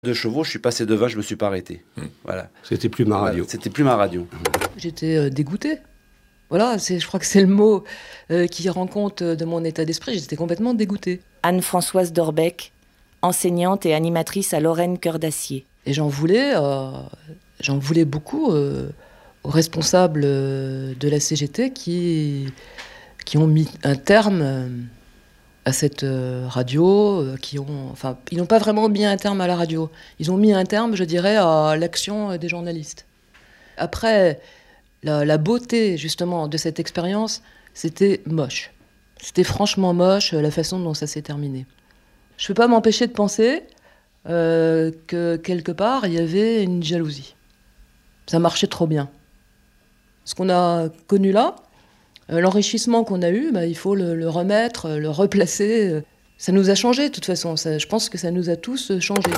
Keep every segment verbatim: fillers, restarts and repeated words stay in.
De chevaux, je suis passé de vingt, je me suis pas arrêté. Mmh. Voilà. C'était plus ma radio. C'était plus ma radio. J'étais euh, dégoûtée. Voilà, c'est, je crois que c'est le mot euh, qui rend compte de mon état d'esprit. J'étais complètement dégoûtée. Anne-Françoise Dorbec, enseignante et animatrice à Lorraine Cœur d'Acier. Et j'en voulais, euh, j'en voulais beaucoup euh, aux responsables euh, de la C G T qui, qui ont mis un terme euh, à cette euh, radio, euh, qui ont, enfin, ils n'ont pas vraiment mis un terme à la radio. Ils ont mis un terme, je dirais, à l'action des journalistes. Après, la, la beauté, justement, de cette expérience, c'était moche. C'était franchement moche, la façon dont ça s'est terminé. Je ne peux pas m'empêcher de penser euh, que, quelque part, il y avait une jalousie. Ça marchait trop bien. Ce qu'on a connu là, euh, l'enrichissement qu'on a eu, bah, il faut le, le remettre, le replacer. Ça nous a changé, de toute façon. Ça, je pense que ça nous a tous changés.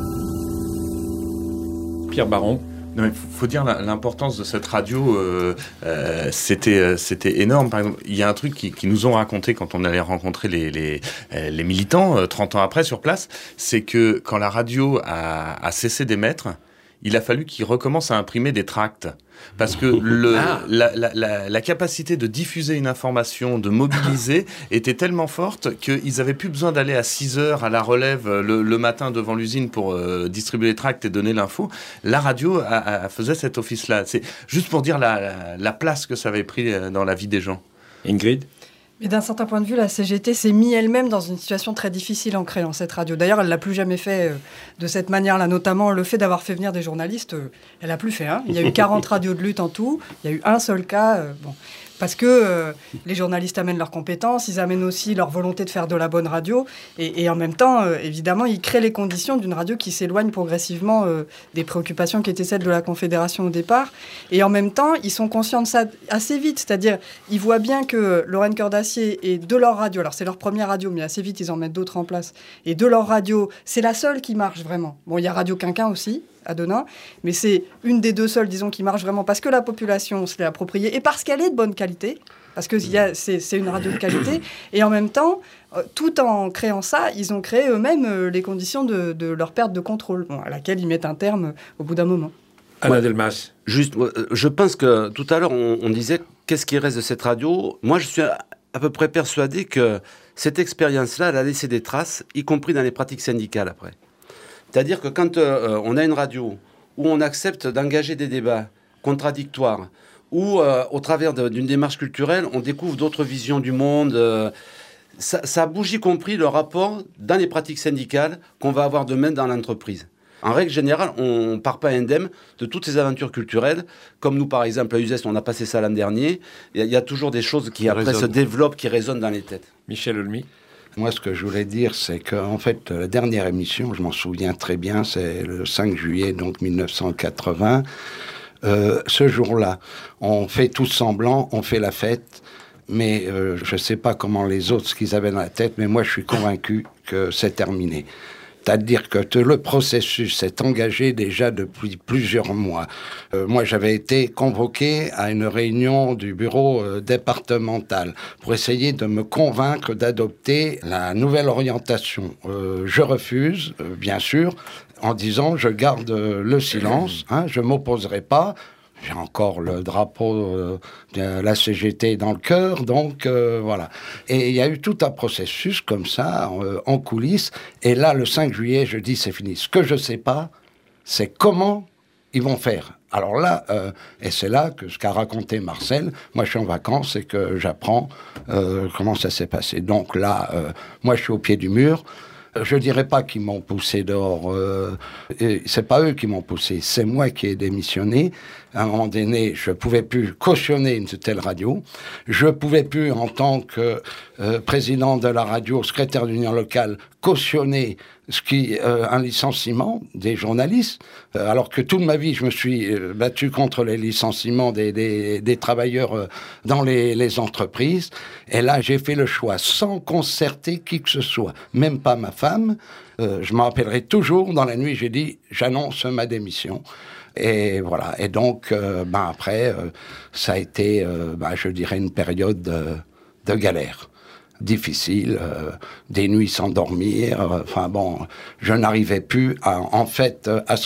Pierre Baron. Non, il faut dire l'importance de cette radio, euh, euh, c'était, euh, c'était énorme. Par exemple, il y a un truc qui, qui nous ont raconté quand on allait rencontrer les, les, les militants, euh, trente ans après sur place, c'est que quand la radio a, a cessé d'émettre, il a fallu qu'ils recommencent à imprimer des tracts. Parce que le, ah. la, la, la, la capacité de diffuser une information, de mobiliser, était tellement forte qu'ils n'avaient plus besoin d'aller à six heures à la relève le, le matin devant l'usine pour euh, distribuer les tracts et donner l'info. La radio a, a, faisait cet office-là. C'est juste pour dire la, la, la place que ça avait pris dans la vie des gens. Ingrid ? Mais d'un certain point de vue, la C G T s'est mise elle-même dans une situation très difficile en créant cette radio. D'ailleurs, elle ne l'a plus jamais fait euh, de cette manière-là. Notamment, le fait d'avoir fait venir des journalistes, euh, elle n'a plus fait. Hein. Il y a eu quarante radios de lutte en tout. Il y a eu un seul cas. Euh, bon. Parce que euh, les journalistes amènent leurs compétences, ils amènent aussi leur volonté de faire de la bonne radio. Et, et en même temps, euh, évidemment, ils créent les conditions d'une radio qui s'éloigne progressivement euh, des préoccupations qui étaient celles de la Confédération au départ. Et en même temps, ils sont conscients de ça assez vite. C'est-à-dire, ils voient bien que Lorraine Cœur d'Acier est de leur radio. Alors, c'est leur première radio, mais assez vite, ils en mettent d'autres en place. Et de leur radio, c'est la seule qui marche vraiment. Bon, il y a Radio Quinquin aussi, à Denain, mais c'est une des deux seules, disons, qui marche vraiment parce que la population se l'est appropriée et parce qu'elle est de bonne qualité, parce que y a, c'est, c'est une radio de qualité, et en même temps, euh, tout en créant ça, ils ont créé eux-mêmes euh, les conditions de, de leur perte de contrôle, bon, à laquelle ils mettent un terme euh, au bout d'un moment. Alain Ouais. Delmas. Juste, je pense que tout à l'heure, on, on disait qu'est-ce qui reste de cette radio. Moi, je suis à, à peu près persuadé que cette expérience-là, elle a laissé des traces, y compris dans les pratiques syndicales après. C'est-à-dire que quand euh, on a une radio où on accepte d'engager des débats contradictoires, où euh, au travers de, d'une démarche culturelle, on découvre d'autres visions du monde, euh, ça, ça bouge y compris le rapport dans les pratiques syndicales qu'on va avoir demain dans l'entreprise. En règle générale, on ne part pas indemne de toutes ces aventures culturelles, comme nous par exemple à U Z E S, on a passé ça l'an dernier. Il y, y a toujours des choses qui, qui après résonne. se développent, qui résonnent dans les têtes. Michel Olmy. Moi, ce que je voulais dire, c'est qu'en fait, la dernière émission, je m'en souviens très bien, c'est le cinq juillet, donc dix-neuf cent quatre-vingts. Euh, ce jour-là, on fait tous semblant, on fait la fête, mais euh, je ne sais pas comment les autres, ce qu'ils avaient dans la tête, mais moi, je suis convaincu que c'est terminé. C'est-à-dire que le processus s'est engagé déjà depuis plusieurs mois. Euh, moi, j'avais été convoqué à une réunion du bureau euh, départemental pour essayer de me convaincre d'adopter la nouvelle orientation. Euh, je refuse, euh, bien sûr, en disant je garde euh, le silence, hein, je ne m'opposerai pas. J'ai encore le drapeau euh, de la C G T dans le cœur, donc euh, voilà. Et il y a eu tout un processus comme ça, euh, en coulisses. Et là, le cinq juillet, je dis c'est fini. Ce que je ne sais pas, c'est comment ils vont faire. Alors là, euh, et c'est là que ce qu'a raconté Marcel, moi je suis en vacances et que j'apprends euh, comment ça s'est passé. Donc là, euh, moi je suis au pied du mur. Je ne dirais pas qu'ils m'ont poussé dehors. Euh, et c'est pas eux qui m'ont poussé, c'est moi qui ai démissionné. À un moment donné, je ne pouvais plus cautionner une telle radio. Je ne pouvais plus, en tant que euh, président de la radio, secrétaire d'union locale, cautionner ce qui, euh, un licenciement des journalistes. Euh, alors que toute ma vie, je me suis euh, battu contre les licenciements des, des, des travailleurs euh, dans les, les entreprises. Et là, j'ai fait le choix sans concerter qui que ce soit, même pas ma femme. Euh, je m'en rappellerai toujours, dans la nuit, j'ai dit, j'annonce ma démission. Et voilà. Et donc, euh, ben après, euh, ça a été, euh, ben, je dirais, une période de, de galère. difficile, euh, des nuits sans dormir. Enfin bon, je n'arrivais plus à, en fait, à